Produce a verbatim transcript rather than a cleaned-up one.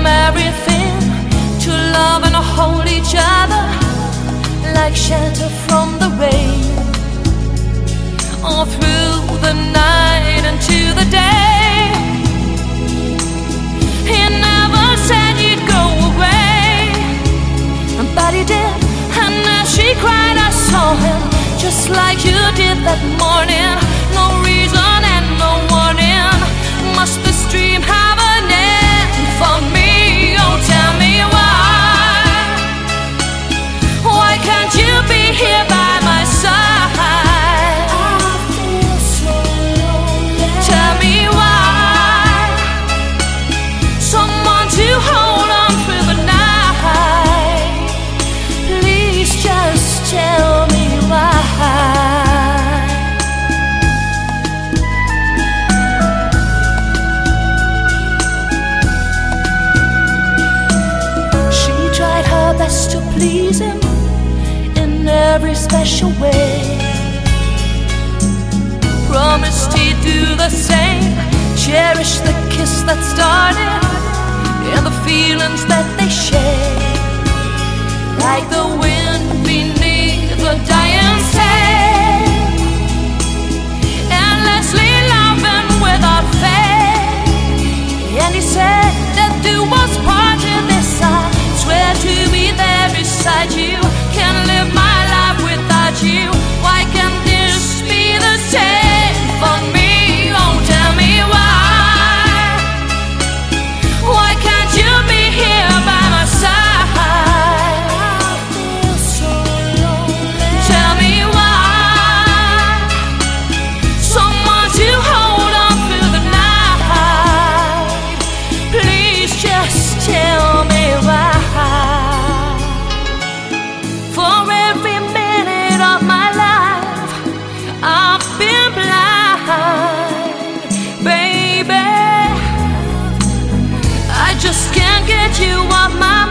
them everything, to love and hold each other like shelter from the rain, all through the night and to the day. He never said you'd go away, but he did. And as she cried, I saw him, just like you did that morning. No reason and no warning. Must this dream have an end for me? Oh, tell me why. Why can't you be here by my side? I feel so lonely. Tell me why. Someone to hold on through the night. Please just tell me why. She tried her best to please him in every special way, promised he'd do the same, cherish the kiss that started and the feelings that they share, like the wind beneath the dying sand, endlessly loving without fail. And he said that do us part in this. I swear to be there beside you, can't live my life without you. Why can't this be the same for me? Oh, tell me why. Why can't you be here by my side? I feel so lonely. Tell me why. Someone to hold on through the night. Please just tell me why. For every minute of my life I've been blind, baby. I just can't get you off my